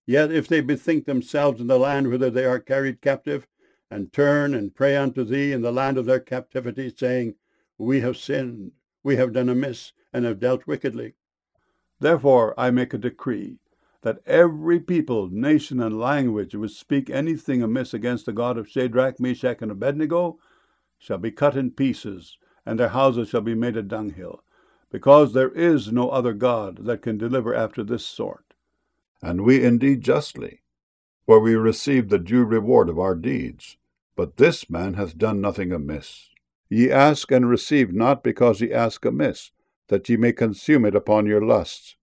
Yet if they bethink themselves in the land whither they are carried captive, and turn and pray unto thee in the land of their captivity, saying, We have sinned, we have done amiss, and have dealt wickedly. Therefore I make a decree, that every people, nation, and language which speak anything amiss against the God of Shadrach, Meshach, and Abednego shall be cut in pieces, and their houses shall be made a dunghill, because there is no other God that can deliver after this sort. And we indeed justly, for we receive the due reward of our deeds. But this man hath done nothing amiss. Ye ask and receive not, because ye ask amiss, that ye may consume it upon your lusts.